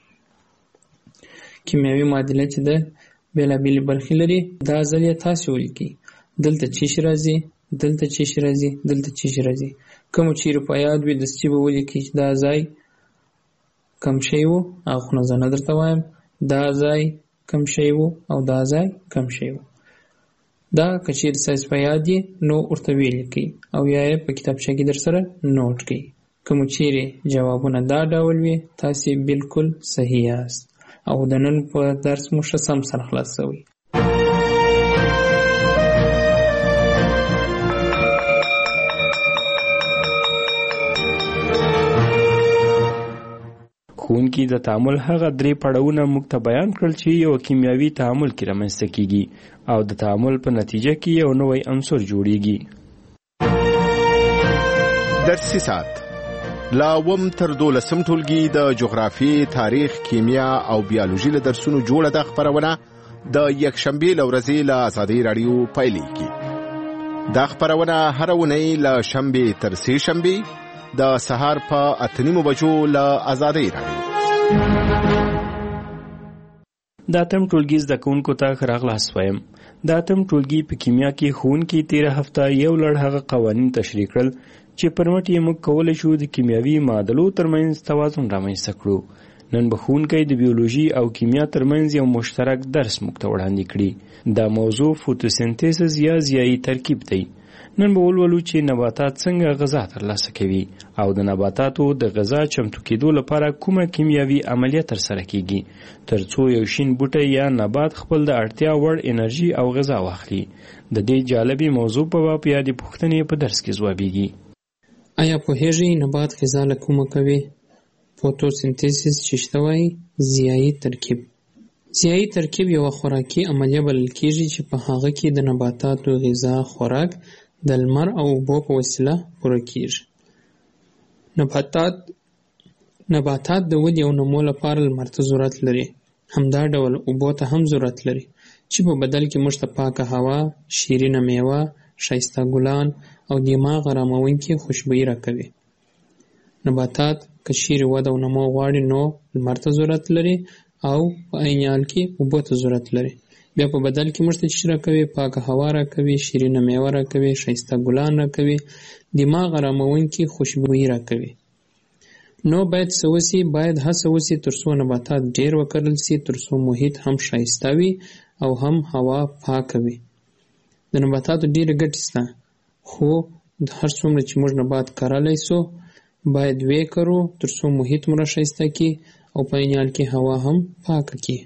کیمیاوي معادله چې ده بېلابېلې برخې لري. دا ځل یې تاسې ولیکئ. دلته چیش راځي، دلته چیش راځي، دلته چیش راځي. کوم چیرې په یاد وي دستي به ولیکئ چې دا ځای کم شی و، هغه خو نه زه نه درته وایم. دا ځای کم شی و او دا ځای کم شی و. دا که چیرې ستاسې په یاد یې نو ورته ولیکئ او یا یې په کتابچه کې در سره نوټ کړئ. کوم چیرې جوابونه دا ډول وي تاسې بالکل صحیح یاست او د نن په درس مو ښه سم سره خلاص شوی. ښوونکي د تعامل هغه درې پړاوونه موږ ته بیان کړل چې یو کیمیاوي تعامل کې رامنځته کیږي او د تعامل په نتیجه کې یو نوی عنصر جوړیږي. درسي ساعت لا وم تر دولسم ټولګي د جغرافي، تاریخ، کیمیا او بیولوژي له درسونو جوړه ده خبرونه د یکشنبه لورځي له آزادۍ رادیو پایلیږي. دا خبرونه هر اونۍ له شنبه تر سه شنبه د سهار په اتنیمو بجو له آزادۍ رادیو. د اتم ټولګي زده کوونکو ته ښه راغلاست وایم. د اتم ټولګي په کیمیا کې ښوونکي تېره هفته یو لړ هغه قوانین تشریح کړل چې پر مټ یې موږ کولی شو د کیمیاوي معادلو ترمنځ توازن رامنځته کړو. نن به ښوونکی د بیولوژي او کیمیا ترمنځ یو مشترک درس موږ ته وړاندې کړي. دا موضوع فوتوسنتیسز یا ضیایي ترکیب دی. نن به ولولو چې نباتات څنګه غذا ترلاسه کوي او د نباتاتو د غذا چمتو کېدو لپاره کومه کیمیاوي عملیه ترسره کیږي ترڅو یو شین بوټی یا نبات خپل د اړتیا وړ انرژي او غذا واخلي. د دې جالبې موضوع په باب یادې پوښتنې په درس کې ځوابیږي. آیا پوهیږئ نبات غذا له کومه کوي؟ فوتوسنتیسیس چې شته وایي ضیایي ترکیب. ضیایي ترکیب یوه خوراکي عملیه بلل کېږي چې په هغه کې د نباتاتو غذا خوراک د لمر او اوبو په وسیله پوره کېږي. نباتات نباتات د ودې او نمو لپاره لمر ته ضرورت لري. همدا ډول اوبو ته هم ضرورت لري چې په بدل کې موږ ته پاکه هوا، شیرینه میوه، ښایسته ګلان او دماغ اراموونکې خوشبويي راکوي. نباتات که چیرې وده او نمو غواړي نو لمر ته ضرورت لري او په عین حال کې اوبو ته ضرورت لري. بیا په بدل کې موږ ته چې راکوي پاکه هوا راکوي، شیرینه میوه راکوي، ښایسته ګلان راکوي، دماغ اراموونکې خوشبويي راکوي. نو باید څه وسي؟ باید هڅه وسي ترڅو نباتات ډېر وکرل سي، ترڅو محیط هم ښایسته وي او هم هوا پاکه وي. د نباتاتو ډېرې ګټې شته، خو هر څومره چې موږ نبات کرلی سو باید ویې کرو ترڅو محیط مو راښایسته کړي او په عین حال کې هوا هم پاکه کړي.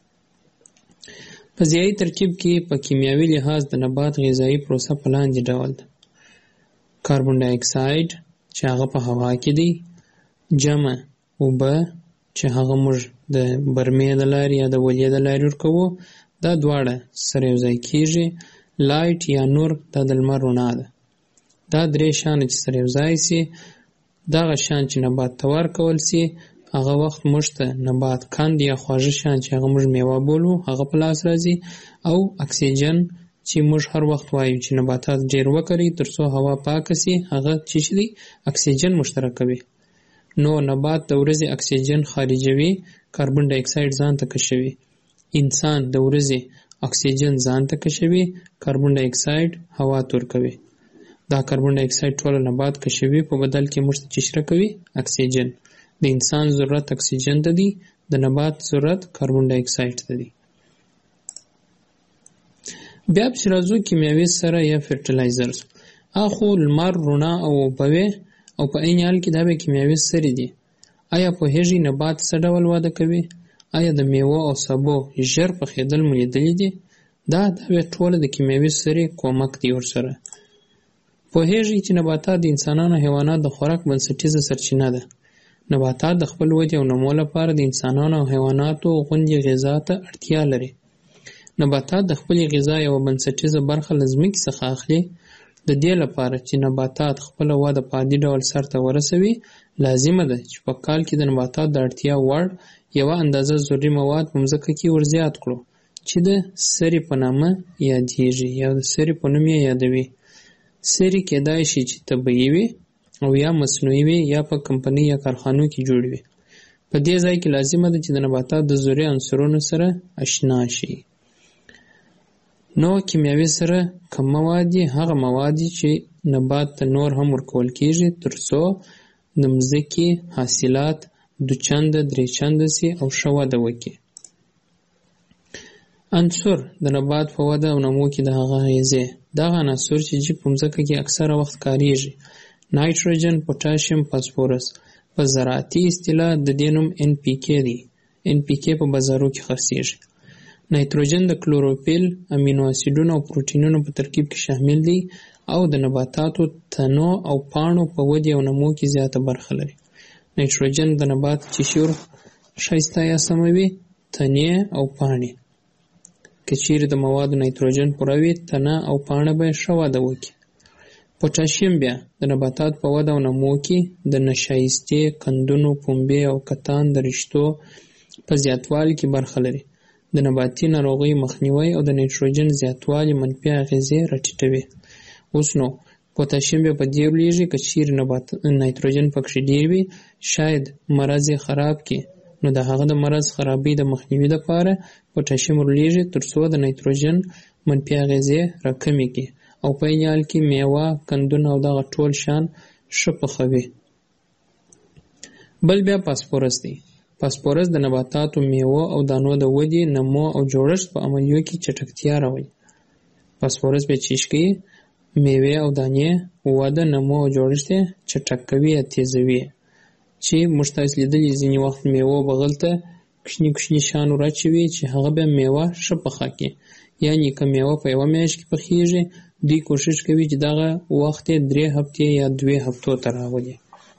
په ضیایي ترکیب کې په کیمیاوي لحاظ د نبات غذایي پروسه په لاندې ډول ده. کاربن ډای اکساید چې هغه په هوا کې دی، جمع اوبه چې هغه موږ د برمې د لارې یا د ولې د لارې ورکوو، دا دواړه سره یو ځای کېږي. لایټ یا نور دا د لمر رڼا ده. دا درې شیان چې سره یو ځای سي، دغه شیان چې نبات ته ورکول سي هغه وخت موږ ته نبات کند یا خواږه شیان چې هغه موږ میوه بولو هغه په لاس راځي، او اکسیجن چې موږ هر وخت وایو چې نباتات ډېر وکري ترڅو هوا پاکه سي، هغه چې دی اکسیجن مشترکوي. نو نبات د ورځې اکسیجن خارجوي، کاربن ډای اکساید ځان ته کشوي. انسان د ورځې اکسیجن ځان ته کشوي، کاربن ډای اکساید هوا ته ورکوي. دا کاربن ډای اکساید ټول نبات کشوي، په بدل کې موږ ته چې راکوي اکسیجن. د انسان ضرورت اکسیجن ته دی، د نبات ضرورت کاربن ډای اکساید ته دی. بیا پسې راځو کیمیاوي سره یا فرټیلایزرز. اخو لمر، رڼا او اوبه او په عین حال کې دا به کیمیاوي سرې دي. آیا پوهیږئ نبات څه ډول وده کوي؟ آیا د میوه او سبو ژر پخېدل مو لیدلي دي؟ دا دا به ټوله د کیمیاوي سرې کومک دی ورسره. پوهیږئ چې نباتات د انسانانو او حیواناتو د خوراک بنسټیزه سرچینه ده. نباتات د خپل ودې او نمو لپاره د انسانانو او حیواناتو غوندې غذا ته اړتیا لري. نباتات د خپلې غذا یوه بنسټیزه برخه له ځمکې څخه اخلي. د دې لپاره چې نباتات خپله وده په عادي ډول سرته ورسوي، لازمه ده چې په کال کې د نباتات د اړتیا وړ یوه اندازه ضروري مواد په مځکه کې ورزیات کړو چې د سرې په نامه یادیږي یا د سرې په نوم یې یادوي. سرې کېدای شي چې طبیعي وي او یا مصنوعي وي یا په کمپنۍ یا کارخانو کې جوړ وي. په دې ځای کې لازمه ده چې د نباتات د ضروري عنصرونو سره اشنا شي. نو کیمیاوي سره کوم مواد دي؟ هغه مواد دي چې نبات ته نور هم ورکول کېږي ترڅو د مځکې حاصلات دو چنده درې چنده سي او ښه وده وکړي. عنصر د نبات په وده او نمو کې د هغه اغیزې. دغه عناصر چې په مځکه کې اکثره وخت کاریږي: نایتروجن، پوټاشیم، فاسفورس. په زراعتي اصطلاح د دې نوم ان پی کې دی. ان پی کې په بازارو کې خرڅیږي. نایتروجن د کلوروفیل، امینو اسیدونو او پروټینونو په ترکیب کې شامل دی او د نباتاتو تنو او پاڼو په ودې او نمو کې زیاته برخه لري. نایتروجن د نبات چشور ښایسته یا سموي، تنې او پاڼې. که چیرې د موادو نایتروجن پوره وي، تنه او پاڼه به ښه وده وکړي. پوټاشیم بیا د نباتات په وده او نمو کې د نشایستې، کندونو، پنبې او کتان د رشتو په زیاتوالي کې برخه لري. د نباتي ناروغیو مخنیوی او د نایتروجن زیاتوالي منفي اغیزې راټیټوي. اوس نو پوټاشیم بیا په دې ولېږي که چیرې نایتروجن پکې ډېر وي، شاید مرض یې خراب کړي. نو د هغه د مرض خرابۍ د مخنیوي لپاره پوټاشیم ورلېږي ترڅو د نایتروجن منفي اغیزې راکمې کړي او په عین حال کې میوه، کندونه او دغه ټول شیان ښه پخوي. بل بیا فاسفورس دی. فاسفورس د نباتاتو میوو او دانو د ودې، نمو او جوړښت په عملیو کې چټکتیا راولي. فاسفورس بیا چیش کوي میوې او دانې وده، نمو او جوړښت یې چټک کوي یا تیزوي. چې موږ تاسو لیدلي ځینې وخت میوو بغل ته کوچني کوچني شیان ورچوي چې هغه بیا میوه ښه پخه کړي. یعنې که میوه په یوه میاشت کې پخیږي، دوی کوشش کوي چې دغه وخت یې درې هفتې یا دوې هفتو ته راولي.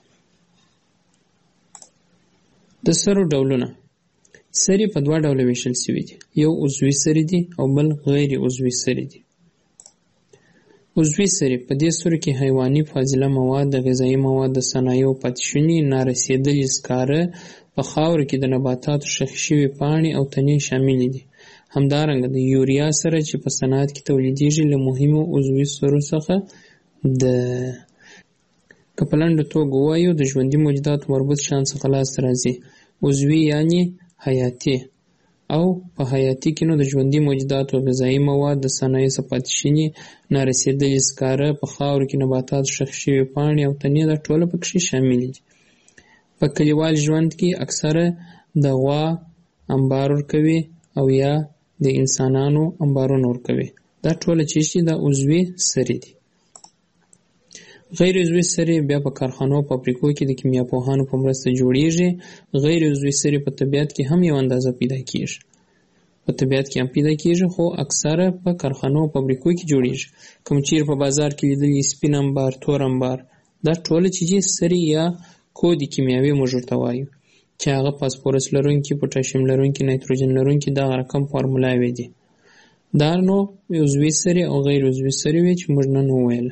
د سرو ډولونه. سرې په دوه ډوله ویشل شوي دي. یو عضوي سرې دي او بل غیر عضوي سرې دي. عضوي سرې په دې سرو کې حیواني فاضله مواد، د غذایي مواد، د صنایعو پاتې شوني، نارسېدلي سکاره، په خاورو کې د نباتاتو ښخ شوي پاڼې او تنې شاملې دي. همدارنګه د یوریا سره چې په صنعت کې تولیدېږي له مهمو عضوي سرو څخه ده. که په لنډه توګه ووایو د ژوندي موجوداتو مربوط شیان څخه لاسته راځي. عضوي یعنې حیاتي، او په حیاتي کې نو د ژوندي موجوداتو غذایي مواد، د صنایعو څخه پاتې شوني، نارسېدلي سکاره، په خاورو کې نباتاتو ښخ شوي پاڼې او تنې دا ټوله پکښې شاملې دي. په کلیوال ژوند کې اکثره د غوا انبار ورکوي او یا د انسانانو انبارونه ورکوي. دا ټوله چې شي دا عضوي سرې دي. غیر عضوي سرې بیا په کارخانو او فابریکو کې د کیمیاپوهانو په مرسته جوړیږي. غیر عضوي سرې په طبیعت کې هم یو اندازه پیدا کیږي. په طبیعت کې هم پیدا کیږي خو اکثره په کارخانو او فابریکو کې جوړیږي. کوم چیرې په بازار کې لیدلي سپین انبار، تور انبار، دا ټوله چې سرې یا کودي کیمیاوي موږ ورته وایو چې هغه فاسفورس لرونکي، پوټاشیم لرونکي، نایتروجن لرونکي دغه رقم فارمولاوې دي. دا نو عضوي سرې او غیر عضوي سرې وې چې موږ نن وویل.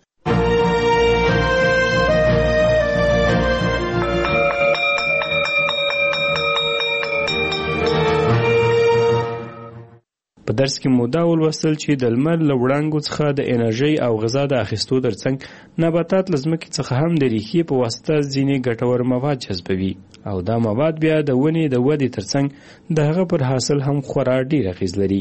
په درس کې مو دا ولوستل چې د لمر له وړانګو څخه د انرژۍ او غذا د اخیستو ترڅنګ نباتات له ځمکې څخه هم د ریښې په واسطه ځینې ګټور مواد جذبوي او دا مواد بیا د ونې د ودې ترڅنګ د هغه پر حاصل هم خورا ډیر اغیز لري.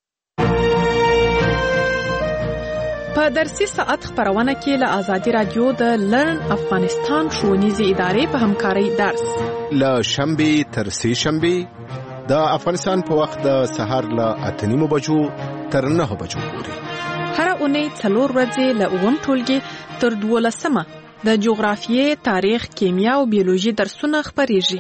په درسي ساعت خبرونه کې له آزادي رادیو د لرن افغانستان ښوونیزې ادارې په همکارۍ درس له شنبې تر سې شنبې د افغانستان په وخت د سهار له اته نیمو بجو تر نهو بجو پورې. هر اونۍ څلور ورځې له اووم ټولګي تر دولسمه د جغرافیې، تاریخ، کیمیا او بیولوژي درسونه خپریږي.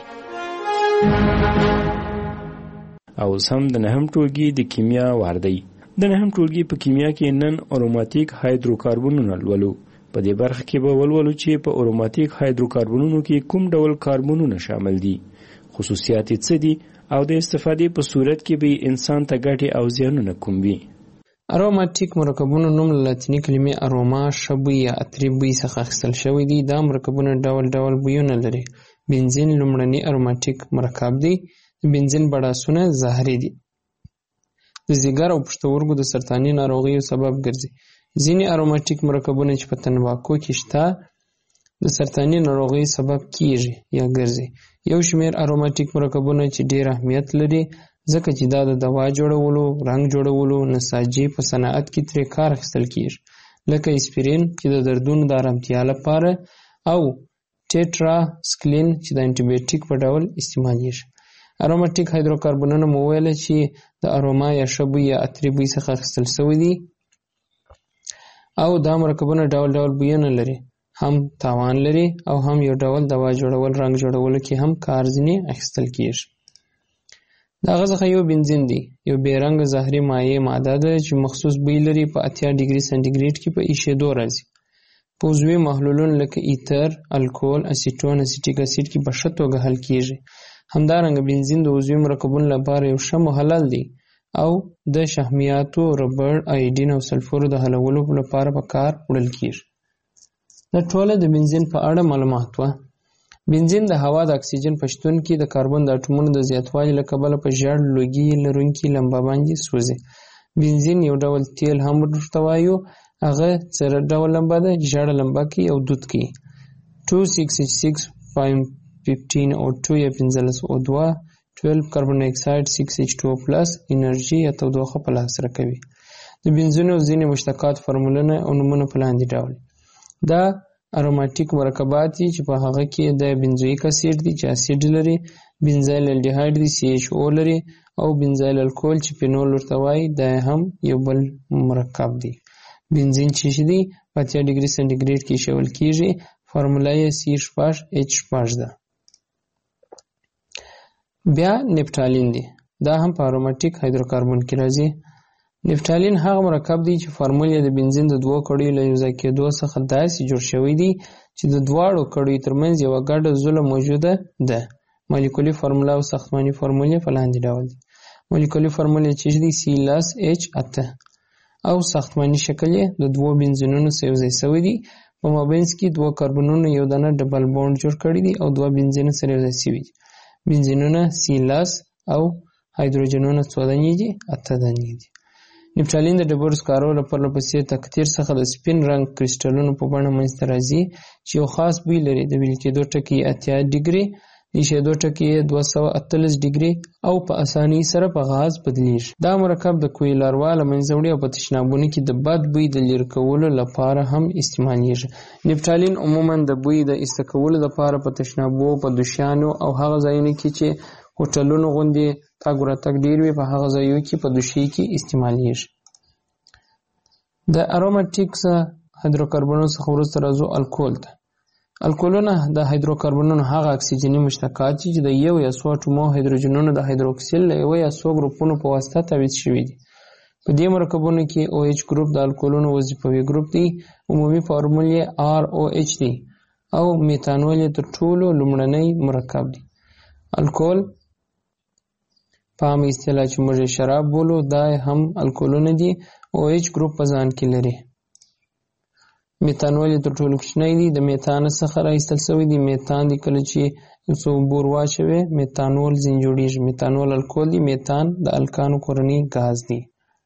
او سم د نهم ټولګي د کیمیا واردی. د نهم ټولګي په کیمیا کې نن اروماتیک هایدروکاربنونه لولو. په دې برخه کې به ولولو چې په اروماتیک هایدروکاربنونو کې کوم ډول کاربنونه شامل دي، خصوصیات یې څه دي او د استفادې په صورت کې به انسان ته ګټې او زیانونه کوم وي. اروماتیک مرکبونو نوم له لاتیني کلمې اروما ښه بوی یا عطري بوی څخه اخیستل شوی دی. دا مرکبونه ډول ډول بویونه لري. بنزین لومړنی اروماتیک مرکب دی. بنزین بړاسونه زهري دي. د ځیګر او پښتورګو د سرطاني ناروغیو سبب ګرځي. ځینې اروماتیک مرکبونه چې په تنباکو کې شته د سرطاني ناروغیو سبب کیږي یا ګرځي. یو شمېر اروماتیک مرکبونه چې ډېر اهمیت لري ځکه چې دا د دوا جوړولو، رنګ جوړولو، نساجي په صنعت کې ترې کار اخیستل کیږي، لکه اسپرین چې د دردونو د آرامتیا لپاره او ټیټرا سکلین چې د انټي بیوټیک په ډول استعمالیږي. اروماتیک هایدروکاربنونه مو ویل چې د اروما یا ښه بوی یا عطري بوی څخه اخیستل شوي دي او دا مرکبونه ډول ډول بویونه لري، هم تاوان لري او هم یو ډول دوا جوړول، رنګ جوړولو کې هم کار ځینې اخیستل کیږي. د هغه څخه یو بنزین دی، یو بې رنګه زهري مایع ماده ده چې مخصوص بوی لري. په اتیا ډیګري سانتیګریډ کې په ایشېدو راځي. په عضوي محلولونو لکه ایتر، الکول، اسیټون، اسیټیک اسید کې په ښه توګه حل کیږي. همدارنګه بنزین د عضوي مرکبونو لپاره یو ښه محلل دی او د شحمیاتو، ربړ، آیډین او سلفورو د حلولو لپاره په کار وړل کیږي. دا ټوله د بنزین په اړه معلومات وه. بنزین د هوا د اکسیجن په شتون کې د کاربن د اټومونو د زیاتوالي له کبله په ژیړ لوګي لرونکي لمبه باندې سوځي. بنزین یو ډول تیل هم ورته وایو. هغه څه ډول لمبه ده؟ ژیړه لمبه کوي او دود کوي. two six six fifteen او two یا پنځلس او دوه twelve کاربن ډای اکساید six H two O plus انرژي یا تودوخه په لاس راکوي. د بنزینو ځینې مشتقات فورمولونه او نومونه په لاندې ډول. دا اروماتیک مرکبات دي چې په هغه کې د بنزویک اسید دي چې اسید لري، بنزایل الډیهایډ دي سی ایچ او لري، او بنزایل الکول چې فینول ورته وایي دا هم یو بل مرکب دی. بنزین چې دي په اتیا ډیګري سنټیګریډ کې ایښودل کیږي. فارموله یې سی شپږ ایچ شپږ ده. بیا نفتالین دی، دا هم په اروماتیک هایدروکاربن کې راځي. نفتالین هغه مرکب دی چې فارمول یې د بنزین د دوو کړیو له یوځای کېدو څخه داسې جوړ شوی دی چې د دواړو کړیو ترمنځ یوه ګډه زوله موجوده ده. مالیکولي فارموله او ساختماني فارمول یې په لاندې ډول دي. مالیکولي فارمول یې چې دی سی لس ایچ اته او ساختماني شکل یې د دوو بنزینونو سره یوځای شوی دی. په مابینځ کې دوه کاربنونو یو دانه ډبل بانډ جوړ کړی دی او دوه بنزین سره یوځای شوي دي. بنزینونه سی لس او هایدروجنونه څو دانې دي؟ اته دانې دي. نفتالین د ډبرو سکارو له پرله پسې تکتیر څخه د سپین رنګ کریسټلونو په بڼه منځته راځي چې یو خاص بوی لري. د ویل کېدو ټکي اتیا ډیګري، د ایښېدو ټکي یې دوه سوه اتلس ډیګري او په اسانۍ سره په غاز بدلیږي. دا مرکب د کوی لاروا له منځه وړي او په تشنابونو کې د بد بوی د لرې کولو لپاره هم استعمالیږي. نفتالین عموما د بوی د ایسته کولو لپاره په تشنابو، په دوشیانو او هغه ځایونو کې چې هوټلونو غوندې تګ راتګ ډېر وي په هغه ځایو کې په دوشۍ کې استعمالیږي. د اروماتیکس هایدروکاربنونو څخه وروسته راځو الکول ته. الکولونه د هایدروکاربنونو هغه اکسیجني مشتقات دي چې د یو یا څو اټومو هایدروجنونو د هایدروکسیل له یوه یا څو ګروپونو په واسطه تعویض شوي دي. په دې مرکبونو کې او ایچ ګروپ د الکولونو وظیفوي ګروپ دی. عمومي فارمول یې آر او ایچ دی او میتانول یې تر ټولو لومړنی مرکب دی. الکول په عامه اصطلاح چې موږ یې شراب بولو دا هم الکولونه دي. او ایچ ګروپ په ځان کې لري. میتانول یې تر ټولو کوچنی دی، د میتان څخه راایستل شوی دی. میتان دی کله چې یو څه اوبه ور واچوې میتانول ځینې جوړیږي. میتانول الکول دی. میتان د الکانو کورنی غاز دی.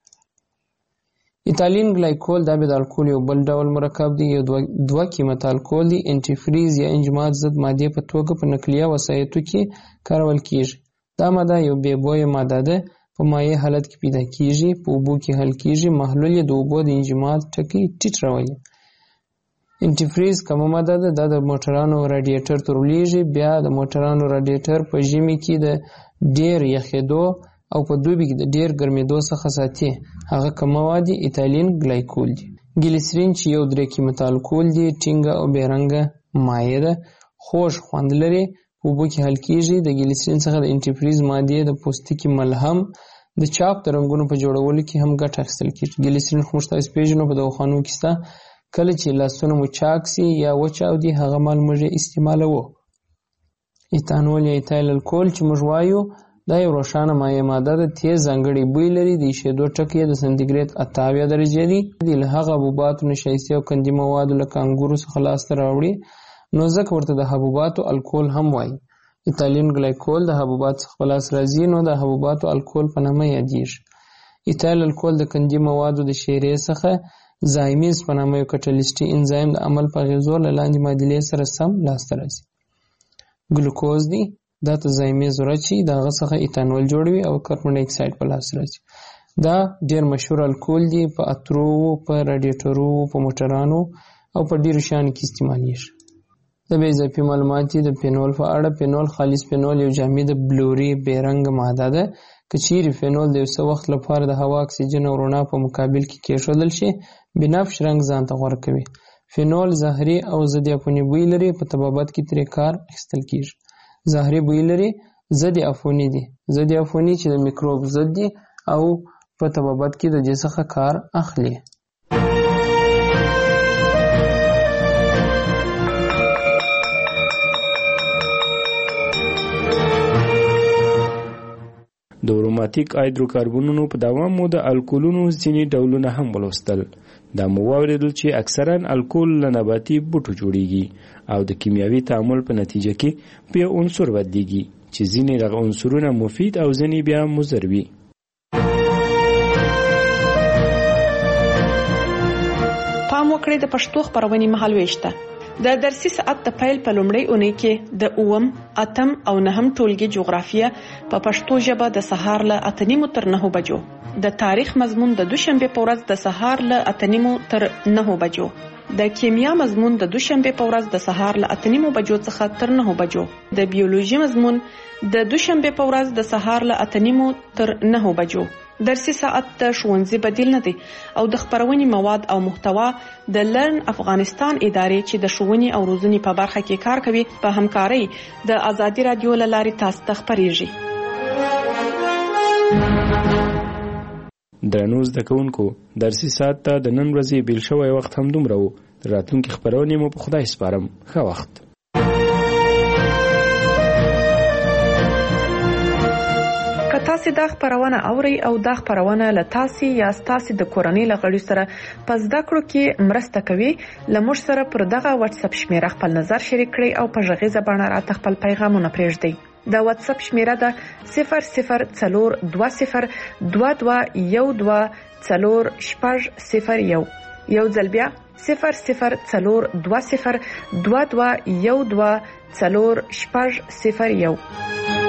ایتالین ګلایکول دا به د الکول یو بل ډول مرکب دی. یو دوه قیمته الکول دی. انټیفریز یا انجماد ضد مادې په توګه په نقلیه وسایطو کې کارول کیږي. دا ماده یو بې بویه ماده ده، په مایع حالت کې پیدا کیږي، په اوبو کې حل کیږي. محلول یې د اوبو د انجماد ټکي ټیټ راولي. انټیفریز کومه ماده ده؟ دا د موټرانو راډیټر ته ورلیږي. بیا د موټرانو راډیټر په ژمي کې د ډیر یخېدو او په دوبي کې د ډیر ګرمېدو څخه ساتي. هغه کوم مواد دي؟ ایتالین ګلایکول دي. ګلیسرین چې یو درې قیمته الکول دی، ټینګه او بې رنګه مایع ده، خوږ خوند لري، په اوبو کې حل کیږي. د ګلیسرین څخه د انټیفریز مادې د پوستکي ملهم د چاپ د رنګونو په جوړولو کې هم ګټه اخیستل کیږي. ګلیسرین خو موږ تاسو پیژنو په دواخانو کې شته. کله چې لاسونه مو چاک سي یا وچاودي هغه مال موږ استعمالوو. ایتانول یا ایتایل الکول چې موږ وایو دا یو روښانه مایع ماده ده، تیز ځانګړی بوی لري. د ایښېدو ټکي د سانتیګریډ اته اویا درجې دي. له هغه حبوباتو نشایستې او قندي موادو لکه انګورو څخه لاسته راوړي، نو ځکه ورته د حبوباتو الکول هم وایي. ایتالین ګلایکول د حبوباتو څخه په لاس راځي، نو د حبوباتو الکول په نامه یادیږي. ایتایل الکول د قندي موادو د شیرې څخه زایمیز په نامه یو کټلیسټي انزایم د عمل په اغېزو له لاندې معادلې سره سم لاسته راځي. ګلوکوز دی، دا ته زایمیز ورچي د هغه څخه ایتانول جوړوي او کاربن ډای اکساید په لاس راځي. دا ډیر مشهور الکول دی، په اترو، په راډیټرو، په موټرانو او په ډیرو شیانو کې استعمالیږي. د بې اضافي معلومات دي د فینول په اړه. فینول خالص فینول یو جامده بلوري بې رنګه ماده ده. که چیرې فینول د یو څه وخت لپاره د هوا اکسیجن او رڼا په مقابل کې کېښودل شي بنفش رنګ ځان ته غوره کوي. فینول زهري او ضد عفوني بوی لري، په طبابت کې ترې کار اخیستل کیږي. زهري بوی لري، ضد عفوني دي. ضد عفوني چې د میکروب ضد دي او په طبابت کې د دې څخه کار اخلي. د اروماتیک هایدروکاربنونو په دوام مو د الکولونو ځینې ډولونه هم ولوستل. دا مو واورېدل چې اکثرا الکول له نباتي بوټو جوړیږي او د کیمیاوي تعامل په نتیجه کې په یو عنصر بدلیږي چې ځینې دغه عنصرونه مفید او ځینې بیا مضر وي. پام وکړئ د پښتو خپرونې مهالوېش ته. د درسي ساعت د پیل په لومړۍ اونۍ کې د اووم، اتم او نهم ټولګي جغرافیه په پښتو ژبه د سهار له اته نیمو تر نهو بجو، د تاریخ مضمون د دوشنبه په ورځ د سهار له اته نیمو تر نهو بجو، د کیمیا مضمون د دوشنبه په ورځ د سهار له اته نیمو بجو څخه تر نهو بجو، د بیولوژي مضمون د دوشنبه په ورځ د سهار له اته نیمو تر نهو بجو. درسي ساعت د ښوونځي بدیل نه دی او د خبرونې مواد او محتوا د لرن افغانستان ادارې چې د ښوونې او روزنې په برخه کې کار کوي په همکارۍ د ازادي رادیو له لارې تاسو ته خبرېږي. درنو زده کوونکو، درسي ساعت ته د نن ورځې بیل شوی وخت هم دومره و. راتلونکي خبرونې مو په خدای سپارم. ښه وخت. که تاسو دا خبرونه اوري او دا خبرونه له تاسو یا تاسو د کورنۍ لغړي سره په زده کړو کې مرسته کوي، لمر سره پر دغه واتس اپ شمیره خپل نظر شریک کړئ او په غږیزه بڼه راته خپل پیغامونه پرېږدئ. د واتس اپ شمیره ده صفر صفر څلور دوه صفر دوه دوه یو دوه څلور شپږ صفر یو. یو ځل بیا صفر صفر څلور دوه صفر دوه دوه یو دوه څلور شپږ صفر یو.